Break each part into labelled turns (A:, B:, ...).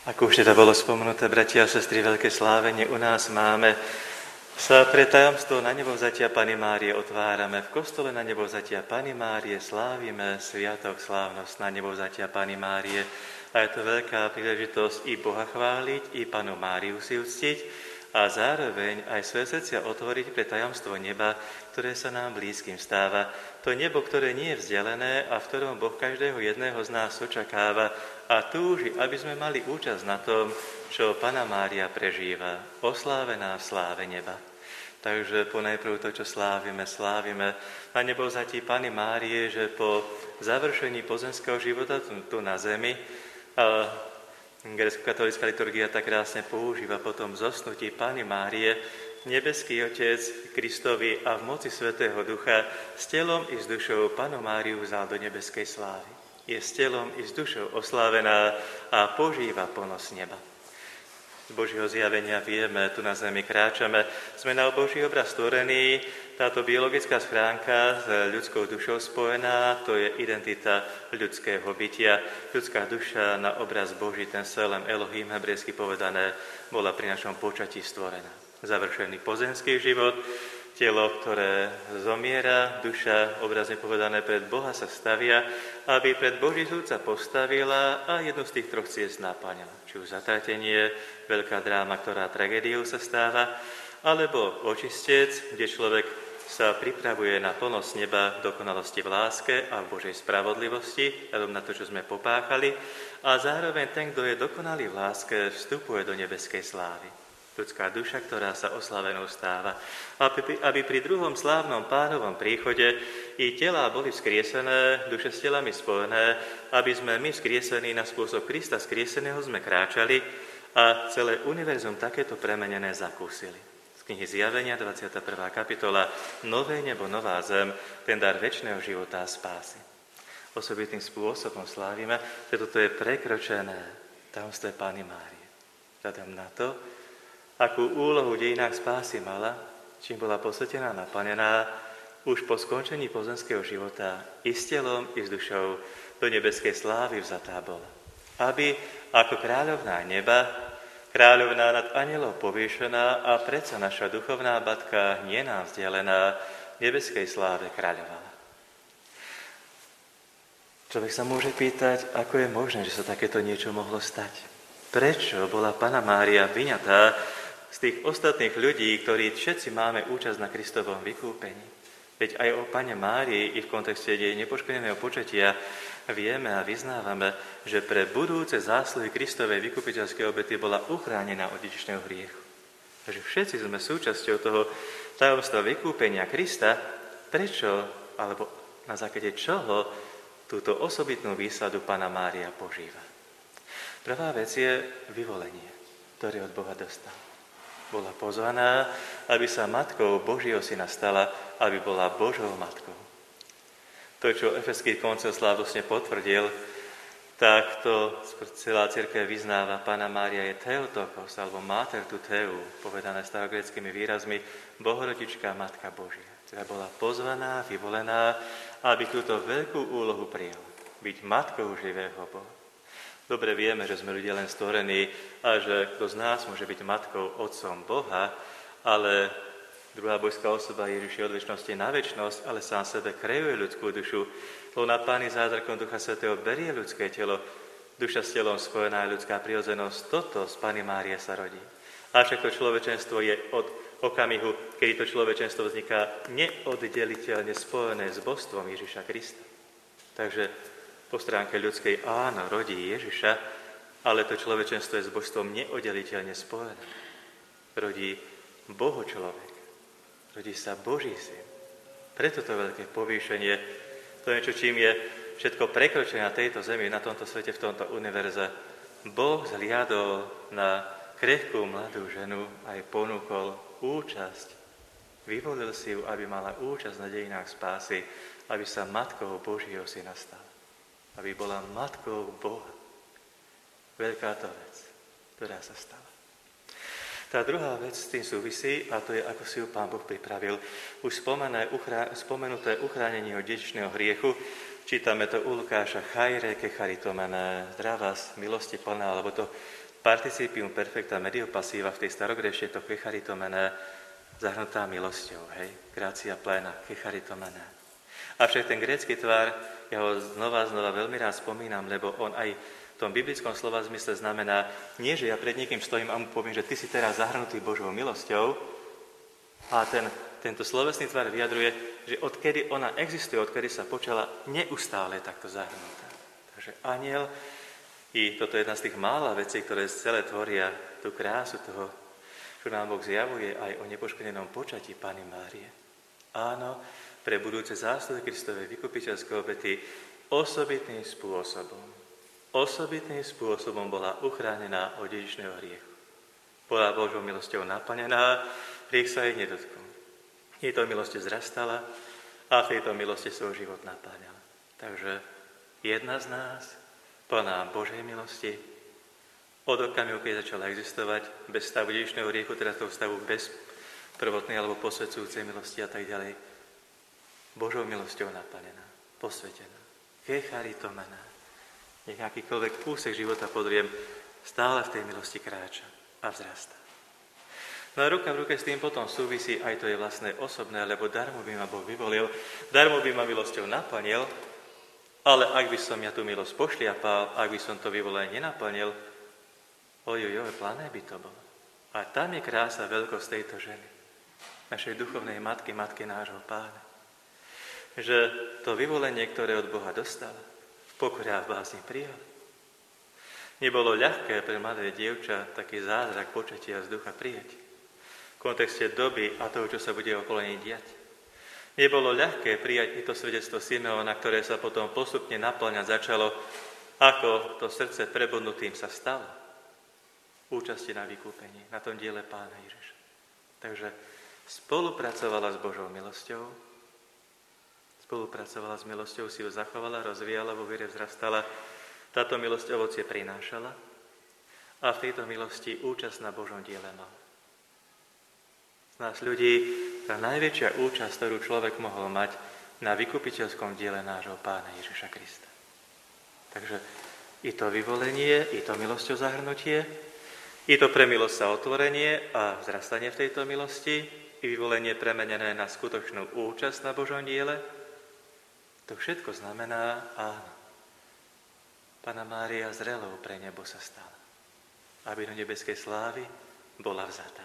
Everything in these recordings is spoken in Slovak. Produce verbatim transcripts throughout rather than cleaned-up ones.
A: Ako už teda bolo spomenuté, bratia a sestry, veľké slávenie u nás máme, sa pre tajomstvo na nebovzatia Panny Márie otvárame. V kostole na nebovzatia Panny Márie slávime sviatok, slávnosť na nebovzatia Panny Márie. A je to veľká príležitosť i Boha chváliť, i Pannu Máriu si uctiť a zároveň aj svoje srdcia otvoriť pre tajomstvo neba, ktoré sa nám blízkym stáva. To nebo, ktoré nie je vzdialené a v ktorom Boh každého jedného z nás očakáva a túži, aby sme mali účasť na tom, čo Panna Mária prežíva, oslávená v sláve neba. Takže ponajprv to, čo slávime, slávime na nebovzatí Panny Márie, že po završení pozemského života tu, tu na zemi, a grécko-katolícka liturgia tak krásne používa potom zosnutí Panny Márie, nebeský Otec Kristovi a v moci Svätého Ducha s telom i s dušou Pannu Máriu vzal do nebeskej slávy. Je s telom i s dušou oslávená a požíva ponos neba. Z Božieho zjavenia vieme, tu na zemi kráčame, sme na Boží obraz stvorení, táto biologická schránka s ľudskou dušou spojená, to je identita ľudského bytia. Ľudská duša na obraz Boží, ten Selem Elohim, hebrejsky povedané, bola pri našom počatí stvorená. Završený pozemský život, telo, ktoré zomiera, duša, obrazne povedané, pred Boha sa stavia, aby pred Boží súd sa postavila a jednu z tých troch ciest naplňala. Či už zatratenie, veľká dráma, ktorá tragédiou sa stáva, alebo očistec, kde človek sa pripravuje na ponos neba v dokonalosti v láske a v Božej spravodlivosti, vzhľadom na to, čo sme popáchali, a zároveň ten, kto je dokonalý v láske, vstupuje do nebeskej slávy. Ľudská duša, ktorá sa oslavenou stáva. Aby, aby pri druhom slávnom Pánovom príchode i telá boli vzkriesené, duše s telami spojené, aby sme my vzkriesení na spôsob Krista vzkrieseného sme kráčali a celé univerzum takéto premenené zakúsili. Z knihy Zjavenia, dvadsiata prvá kapitola, Nové nebo, nová zem, ten dar večného života a spásy. Osobitným spôsobom slávime, že toto je prekročené tajomstvo Panny Márie. Vzhľadom na to, akú úlohu v dejinách spásy mala, čím bola posvetená, naplnená, už po skončení pozemského života i s telom, i s dušou do nebeskej slávy vzatá bola. Aby ako kráľovná neba, kráľovná nad anielov povýšená a predsa naša duchovná matka, nie nám vzdialená, v nebeskej sláve kráľovala. Človek sa môže pýtať, ako je možné, že sa takéto niečo mohlo stať. Prečo bola Panna Mária vyňatá z tých ostatných ľudí, ktorí všetci máme účasť na Kristovom vykúpení? Veď aj o Panne Márii i v kontexte jej nepoškodeného počatia vieme a vyznávame, že pre budúce zásluhy Kristovej vykupiteľskej obety bola uchránená od dedičného hriechu. Takže všetci sme súčasťou toho tajomstva vykúpenia Krista. Prečo, alebo na základe čoho túto osobitnú výsadu Panna Mária požíva? Prvá vec je vyvolenie, ktoré od Boha dostala. Bola pozvaná, aby sa matkou Božieho syna stala, aby bola Božou matkou. To, čo Efeský koncil slávnostne potvrdil, tak to celá cirkev vyznáva. Panna Mária je Theotokos, alebo Mater tu Theu, povedané starogréckymi výrazmi, Bohorodička, Matka Božia. Teda bola pozvaná, vyvolená, aby túto veľkú úlohu prijala. Byť matkou živého Boha. Dobre vieme, že sme ľudia len stvorení a že kto z nás môže byť matkou, otcom Boha, ale druhá božská osoba Ježiš je od večnosti na večnosť, ale sám sebe kreuje ľudskú dušu. Lebo na Páni zázrakom Ducha Svätého berie ľudské telo, duša s telom spojená je ľudská prirodzenosť. Toto z Panny Márie sa rodí. Avšak to človečenstvo je od okamihu, kedy to človečenstvo vzniká neoddeliteľne spojené s božstvom Ježiša Krista. Takže po stránke ľudskej áno, rodí Ježiša, ale to človečenstvo je s božstvom neoddeliteľne spojené. Rodí Boho človek, rodí sa Boží syn. Preto to veľké povýšenie, to niečo, čím je všetko prekročené na tejto zemi, na tomto svete, v tomto univerze. Boh zliadol na krehkú mladú ženu a jej ponúkol účasť. Vyvolil si ju, aby mala účasť na dejinách spásy, aby sa matkou Božieho syna stala. Aby bola matkou Boha. Veľká to vec, ktorá sa stala. Tá druhá vec s tým súvisí, a to je, ako si ju Pán Boh pripravil. Už spomenuté uchránenie od dedičného hriechu, čítame to u Lukáša, chajre ke charitomene, zdravás, milosti plná, alebo to participium perfecta medio passiva v tej starogrešie, to ke charitomene, zahrnutá milosťou, hej, gracia plena, ke charitomene. Avšak ten grécky tvar, ja ho znova, znova veľmi rád spomínam, lebo on aj v tom biblickom slova zmysle znamená, nie, že ja pred niekým stojím a mu poviem, že ty si teraz zahrnutý Božou milosťou, a ten, tento slovesný tvar vyjadruje, že odkedy ona existuje, odkedy sa počala, neustále takto zahrnutá. Takže anjel, i toto je jedna z tých mála vecí, ktoré celé tvoria tú krásu toho, čo nám Boh zjavuje aj o nepoškodenom počatí Panny Márie. Áno, pre budúce zásluhy Kristovej vykupiteľskej obety osobitným spôsobom, osobitným spôsobom bola uchránená od dedičného hriechu. Bola Božou milosťou naplnená, hriech sa jej nedotkol. Jej to milosťou zrastala a v tejto milosti svoj život napáňala. Takže jedna z nás, plná Božej milosti, od okamihu, keď začala existovať, bez stavu dedičného hriechu, teda toho stavu bez prvotnej alebo posvedzujúcej milosti a tak ďalej, Božou milosťou naplnená, posvetená, ke charitomena. Nech akýkoľvek úsek života podriem, stále v tej milosti kráča a vzrastá. No a ruka v ruke s tým potom súvisí aj to je vlastné osobné, lebo darmo by ma Boh vyvolil, darmo by ma milosťou naplnil, ale ak by som ja tú milosť pošliapal, ak by som to vyvolenie nenaplnil, ojojoj, plané by to bolo. A tam je krása, veľkosť tejto ženy, našej duchovnej matky, matky nášho Pána. Že to vyvolenie, ktoré od Boha dostala, v pokore a v bázni prijal. Nebolo ľahké pre mladé dievča taký zázrak počatia z ducha prijať. V kontexte doby a toho, čo sa bude okolo nej diať. Nebolo ľahké prijať i to svedectvo Simeona, ktoré sa potom postupne naplňať začalo, ako to srdce prebodnutým sa stalo. Účasti na vykúpení, na tom diele Pána Ježiša. Takže spolupracovala s Božou milosťou, spolupracovala s milosťou, si ju zachovala, rozvíjala, vo viere vzrastala, táto milosť ovocie prinášala a v tejto milosti účasť na Božom diele mala. Z nás ľudí tá najväčšia účasť, ktorú človek mohol mať na vykupiteľskom diele nášho Pána Ježiša Krista. Takže i to vyvolenie, i to milosťou zahrnutie, i to pre milosť sa otvorenie a vzrastanie v tejto milosti, i vyvolenie premenené na skutočnú účasť na Božom diele, to všetko znamená, áno, Panna Mária zrelou pre nebo sa stala, aby do nebeskej slávy bola vzatá.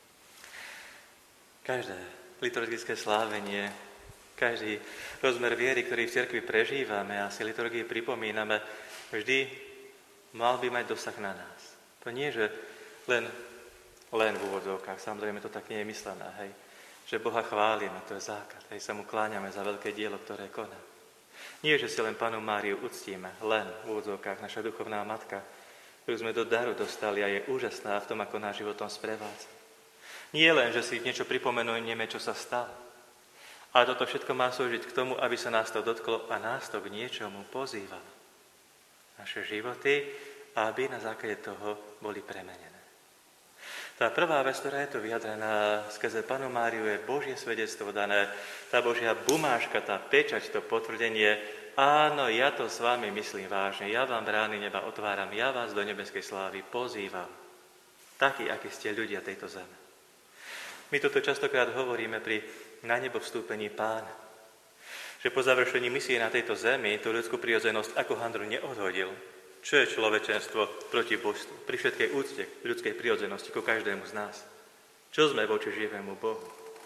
A: Každé liturgické slávenie, každý rozmer viery, ktorý v cirkvi prežívame a si liturgii pripomíname, vždy mal by mať dosah na nás. To nie, že len, len v úvodzovkách, samozrejme to tak nie je myslené, hej, že Boha chválime, to je základ, hej, sa mu kláňame za veľké dielo, ktoré koná. Nie, že si len Pannu Máriu uctíme, len v úvodzovkách naša duchovná matka, ktorú sme do daru dostali a je úžasná v tom, ako náš životom sprevádza. Nie len, že si niečo pripomenujeme, čo sa stalo. Ale toto všetko má slúžiť k tomu, aby sa nás to dotklo a nás to k niečomu pozývalo. Naše životy, aby na základe toho boli premenené. Tá prvá vec, ktorá je tu vyjadrená skrze Pannu Máriu, je Božie svedectvo dané, tá Božia bumáška, tá pečať, to potvrdenie, áno, ja to s vami myslím vážne, ja vám brány neba otváram, ja vás do nebeskej slávy pozývam. Takí, akí ste ľudia tejto zeme. My toto častokrát hovoríme pri na nebo vstúpení Pána. Že po završení misie na tejto zemi tú ľudskú prirodzenosť ako handru neodhodil. Čo je človečenstvo proti božstvu? Pri všetkej úcte ľudskej prirodzenosti ku každému z nás. Čo sme voči živému Bohu?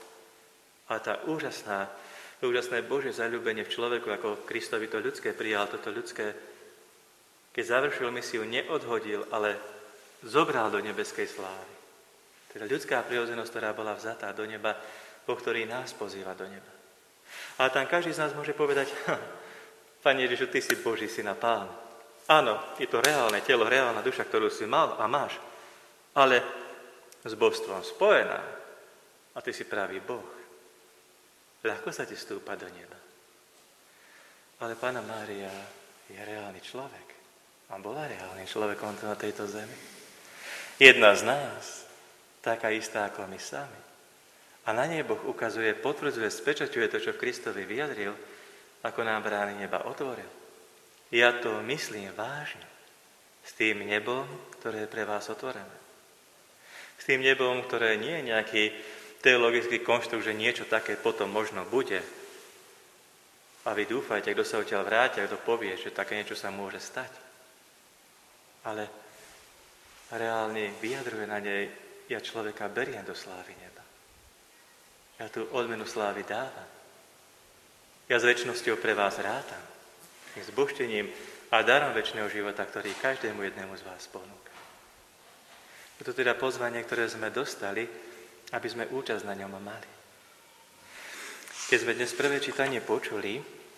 A: A tá úžasná, úžasné Božie zaľúbenie v človeku, ako Kristovi to ľudské prijal, toto ľudské, keď završil misiu, neodhodil, ale zobral do nebeskej slávy. Teda ľudská prirodzenosť, ktorá bola vzatá do neba, Boh, ktorý nás pozýva do neba. A tam každý z nás môže povedať, Pane Ježišu, Ty si Boží syn a Pán. Áno, je to reálne telo, reálna duša, ktorú si mal a máš, ale s božstvom spojená. A Ty si pravý Boh. Ľahko sa Ti stúpa do neba. Ale Panna Mária je reálny človek. A bola reálnym človekom na tejto zemi. Jedna z nás, taká istá ako my sami. A na nej Boh ukazuje, potvrdzuje, spečaťuje to, čo v Kristovi vyjadril, ako nám brány neba otvoril. Ja to myslím vážne. S tým nebom, ktoré je pre vás otvorené. S tým nebom, ktoré nie je nejaký teologický konštrukt, že niečo také potom možno bude. A vy dúfajte, kto sa odtiaľ vráti, kto povie, že také niečo sa môže stať. Ale reálne vyjadruje na nej, ja človeka beriem do slávy neba. Ja tú odmenu slávy dávam. Ja s večnosťou pre vás rátam. S božtením a darom večného života, ktorý každému jednému z vás ponúka. Je to teda pozvanie, ktoré sme dostali, aby sme účasť na ňom mali. Keď sme dnes prvé čítanie počuli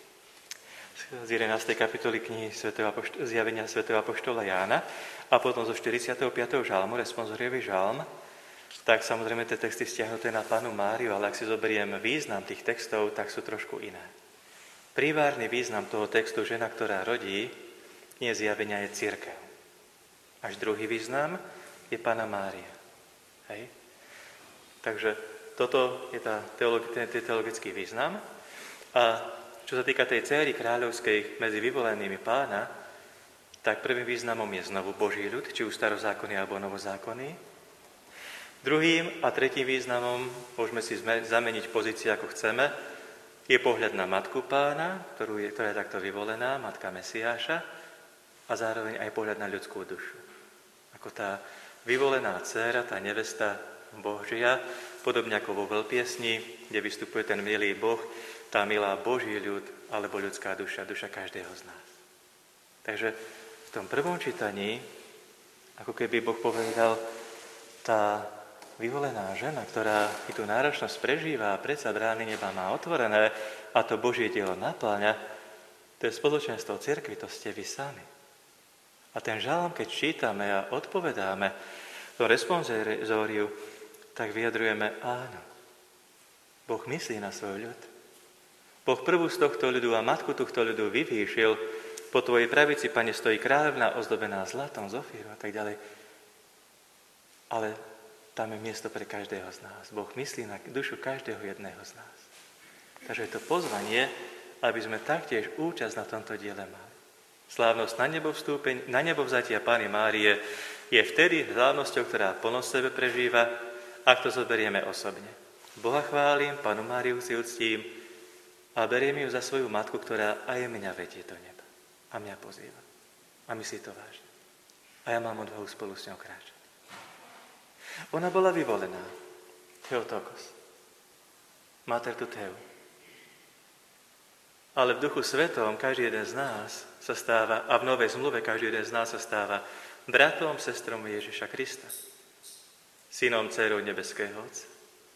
A: z jedenástej kapitoly knihy Zjavenia svätého apoštola Jána a potom zo štyridsiateho piateho žalmu, responsoriový žalm, tak samozrejme tie texty stiahnuté na Pannu Máriu, ale ak si zoberiem význam tých textov, tak sú trošku iné. Primárny význam toho textu žena, ktorá rodí, nie zjavenia, je cirkev. Až druhý význam je Panna Mária. Hej? Takže toto je tá teologi- ten teologický význam. A čo sa týka tej céry kráľovskej medzi vyvolenými Pána, tak prvým významom je znovu Boží ľud, či už starozákonný alebo novozákonný. Druhým a tretím významom, môžeme si zameniť pozície, ako chceme, je pohľad na Matku Pána, ktorú je, ktorá je takto vyvolená, Matka Mesiáša, a zároveň aj pohľad na ľudskú dušu. Ako tá vyvolená dcéra, tá nevesta Božia, podobne ako vo veľpiesni, kde vystupuje ten milý Boh, tá milá Boží ľud, alebo ľudská duša, duša každého z nás. Takže v tom prvom čítaní, ako keby Boh povedal, tá vyvolená žena, ktorá i tú náročnosť prežíva a predsa brány neba má otvorené a to Božie dielo napĺňa, to je spoločenstvo cirkvi, to ste vy sami. A ten žalm, keď čítame a odpovedáme to responsoriu, tak vyjadrujeme áno. Boh myslí na svoj ľud. Boh prvú z tohto ľudu a matku tohto ľudu vyvýšil. Po tvojej pravici, Pane, stojí kráľovná ozdobená zlatom z Ofíru a tak ďalej. Ale tam je miesto pre každého z nás. Boh myslí na dušu každého jedného z nás. Takže je to pozvanie, aby sme taktiež účasť na tomto diele mali. Slávnosť na nebo vstúpeň, na nebo vzatia Panny Márie je vtedy slávnosťou, ktorá plnosť sebe prežíva, ak to zoberieme osobne. Boha chválim, Pannu Máriu si uctím a beriem ju za svoju matku, ktorá aj mňa vedie do neba. A mňa pozýva. A myslí to vážne. A ja mám odvahu spolu s ňou kráčať. Ona bola vyvolená. Theotokos. Mater tutou. Ale v Duchu Svetom každý jeden z nás sa stáva, a v Novej zmluve každý jeden z nás sa stáva bratom, sestrom Ježiša Krista. Synom, dcérou nebeského Otca.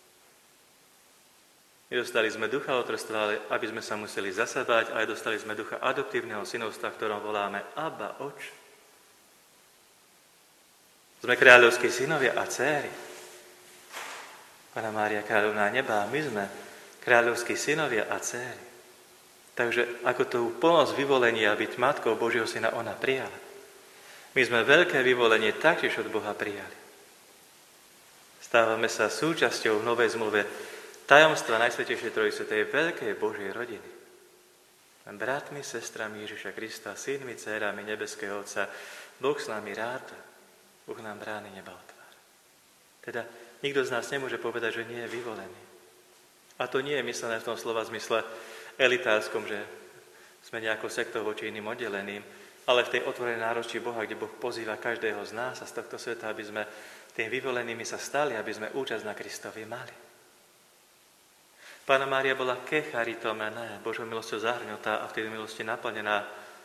A: Nedostali sme ducha otrstva, aby sme sa museli zasadať, ale dostali sme ducha adoptívneho synovstva, v ktorom voláme Abba, Oče. Sme kráľovskí synovia a dcéry. Panna Mária kráľovná neba, a my sme kráľovskí synovia a dcéry. Takže ako tú plnosť vyvolenia byť matkou Božieho syna ona prijala. My sme veľké vyvolenie taktiež od Boha prijali. Stávame sa súčasťou v Novej zmluve tajomstva Najsvätejšej Trojice, tej veľkej Božej rodiny. Bratmi, sestrami Ježiša Krista, synmi, dcérami nebeského Otca, Boh s nami ráta, Boh nám brány neba otvára. Teda nikto z nás nemôže povedať, že nie je vyvolený. A to nie je myslené v tom slova zmysle elitárskom, že sme nejakou sektou voči iným oddeleným, ale v tej otvorenej náručí Boha, kde Boh pozýva každého z nás a z tohto sveta, aby sme tým vyvolenými sa stali, aby sme účasť na Kristovi mali. Panna Mária bola kecharitomene, Božou milosťou zahrňutá a v tej milosti naplnená.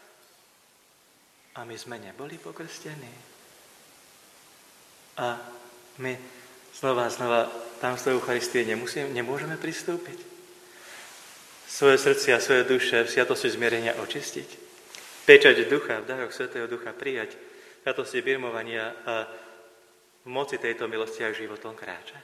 A: A my sme neboli pokrstení. A my znova a znova tam z tej Eucharistie nemusíme, nemôžeme pristúpiť. Svoje srdcia, svoje duše v sviatosti zmierenia očistiť. Pečať ducha, v daroch Svätého Ducha prijať, v sviatosti birmovania a v moci tejto milosti aj životom kráčať.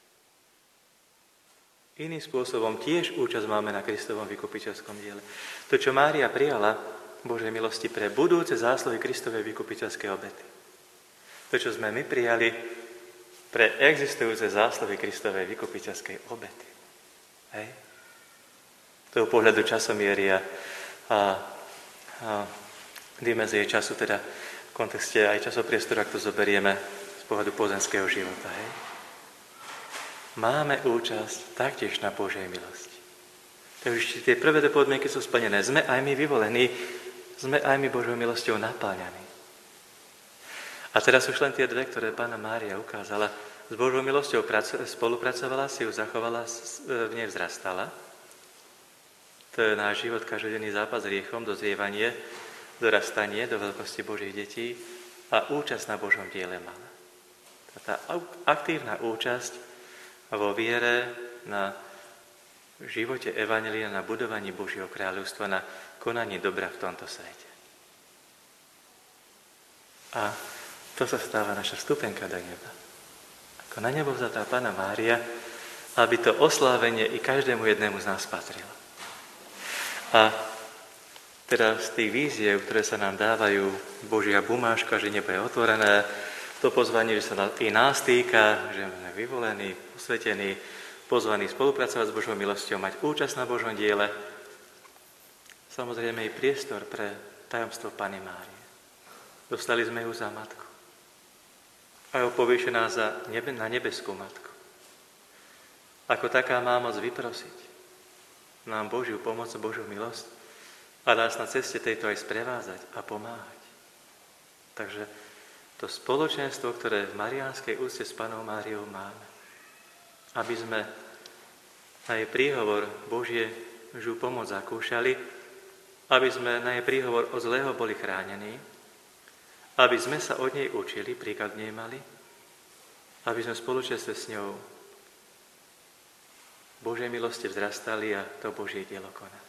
A: Iným spôsobom tiež účasť máme na Kristovom vykupiteľskom diele. To, čo Mária prijala Božej milosti pre budúce zásluhy Kristovej vykupiteľskej obety. To, čo sme my prijali pre existujúce zásluhy Kristovej vykupiteľskej obety. Hej? toho pohľadu časomiery a, a, a dimenzie času, teda v kontexte aj časopriestoru, ak to zoberieme z pohľadu pozemského života. Hej? Máme účasť taktiež na Božej milosti. Takže tie prvé podmienky sú splnené. Sme aj my vyvolení, sme aj my Božou milosťou napáľaní. A teraz už len tie dve, ktoré Panna Mária ukázala. S Božou milosťou spolupracovala, si ju zachovala, v nej vzrastala. To je náš život, každodenný zápas s hriechom, dozrievanie, dorastanie do veľkosti Božích detí a účasť na Božom diele mala. Tá aktívna účasť vo viere na živote evanjelia, na budovaní Božieho kráľovstva, na konaní dobra v tomto svete. A to sa stáva naša vstupenka do neba. Ako na nebo vzatá Panna Mária, aby to oslávenie i každému jednému z nás patrilo. A teda z tých víziev, ktoré sa nám dávajú, Božia bumáška, že nebo je otvorené, to pozvanie, že sa i nás týka, že sme vyvolení, posvetení, pozvaní spolupracovať s Božou milosťou, mať účasť na Božom diele. Samozrejme i priestor pre tajomstvo Panny Márie. Dostali sme ju za matku. A ju povýšená za nebe, na nebeskú matku. Ako taká má moc vyprosiť nám Božiu pomoc, Božiu milosť a nás na ceste tejto aj sprevázať a pomáhať. Takže to spoločenstvo, ktoré v mariánskej úcte s Pannou Máriou máme, aby sme na jej príhovor Božiu pomoc zakúšali, aby sme na jej príhovor od zlého boli chránení, aby sme sa od nej učili, príklad nej mali, aby sme v spoločenstve s ňou Božej milosti vzrastali a to Božie dielo konali.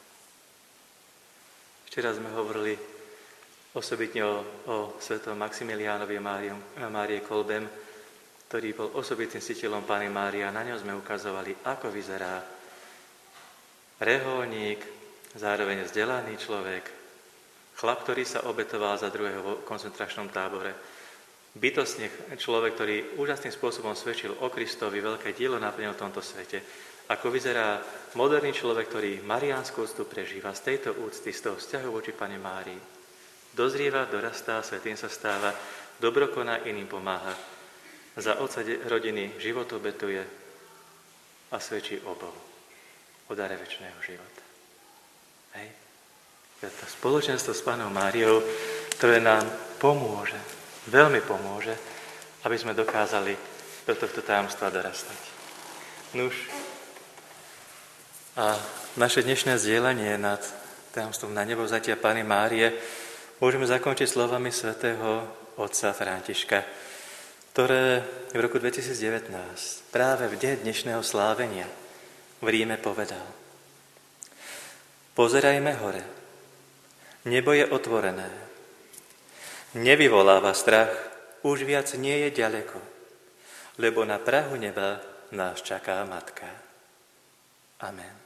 A: Včera sme hovorili osobitne o, o svetom Maximiliánovi Márie Kolbem, ktorý bol osobitným ctiteľom Panny Márie a na ňom sme ukazovali, ako vyzerá reholník, zároveň vzdelaný človek, chlap, ktorý sa obetoval za druhého v koncentračnom tábore, bytostne človek, ktorý úžasným spôsobom svedčil o Kristovi, veľké dielo naplnil v tomto svete. Ako vyzerá moderný človek, ktorý mariánsku úctu prežíva z tejto úcty, z toho vzťahu voči Panne Márii. Dozrieva, dorastá, svätým sa stáva, dobro koná, iným pomáha. Za otca rodiny život obetuje a svedčí o Bohu, o dare večného života. Hej. To je to spoločenstvo s Pannou Máriou, ktoré nám pomôže, veľmi pomôže, aby sme dokázali do tohto tajomstva dorastať. Nuž, a naše dnešné zdieľanie nad tajomstvom na nebo vzatia Panny Márie môžeme zakončiť slovami svätého otca Františka, ktoré v roku dvetisícdevätnásť, práve v deň dnešného slávenia, v Ríme povedal: Pozerajme hore, nebo je otvorené, nevyvoláva strach, už viac nie je ďaleko, lebo na prahu neba nás čaká Matka. Amen.